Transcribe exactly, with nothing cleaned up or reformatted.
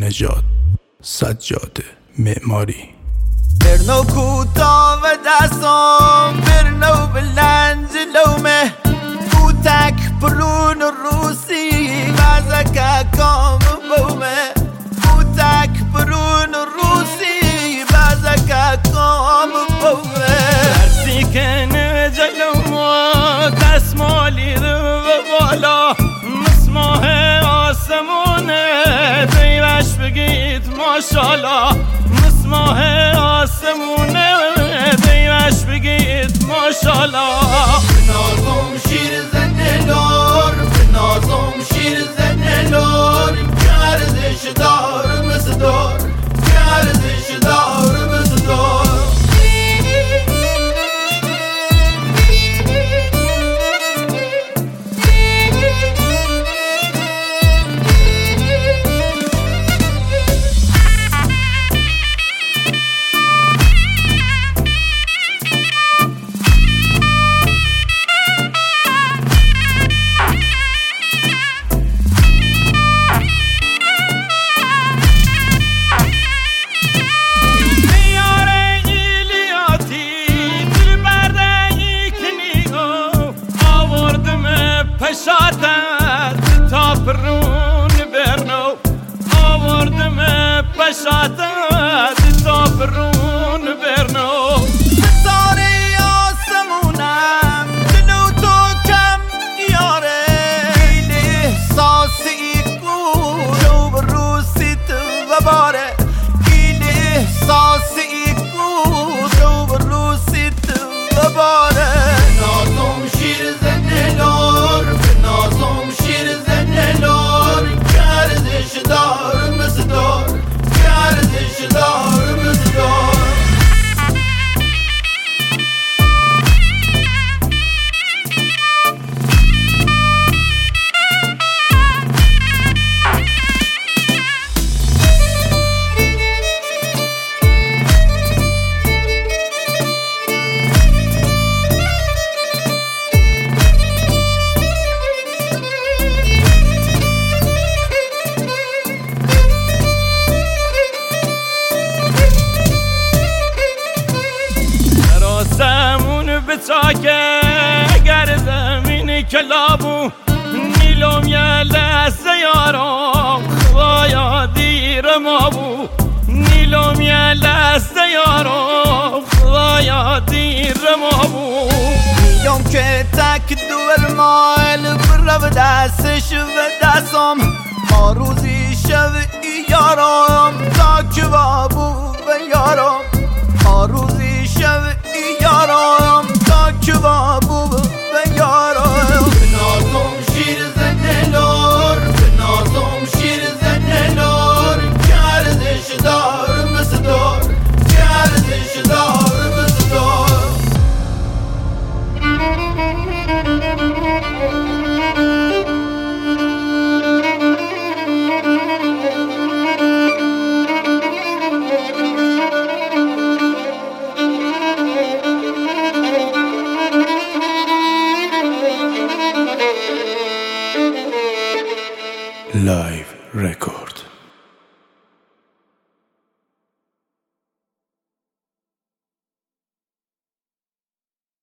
نژاد، سجاده معماری. برنو کوتا و دستام برنو بلند جلومه کوتک پرون روسی بازک کام بومه کوتک پرون روسی بازک کام بومه درسی کنه جلومو دستمالی رو بالا مسماه آسمونه دیوش بگید ماشالله مسماه آسمونه دیوش بگید ماشالله. بنازم شیر زنده لار بنازم شیر زنده لار گردش دار مصدار گردش دار مصدار. پشاتت تا پرون برنو آوردم پشاتت تا پرون برنو ستاره آسمونم جلو تو کم یاره این احساسی بود جو بروسیت و باره این احساسی بود جو بروسیت و باره. نازم شیر زنده لار نازم شیر زنده لار گردش دار مصدار گردش دار مصدار. بچاکه گر زمین کلابو نیلوم یه لحظه یارم خدایا دیر ما بو نیلوم یه لحظه یارم خدایا دیر ما بو نیلوم که تک دور مایل برو دستش و دستم ما روزی شب یارم تا که بابو و یارم ما روزی شب یارم که بابو و یارم. بنازم شیر زنده لار بنازم شیر زنده لار گردش دار مصدار گردش دار مصدار. Live Records.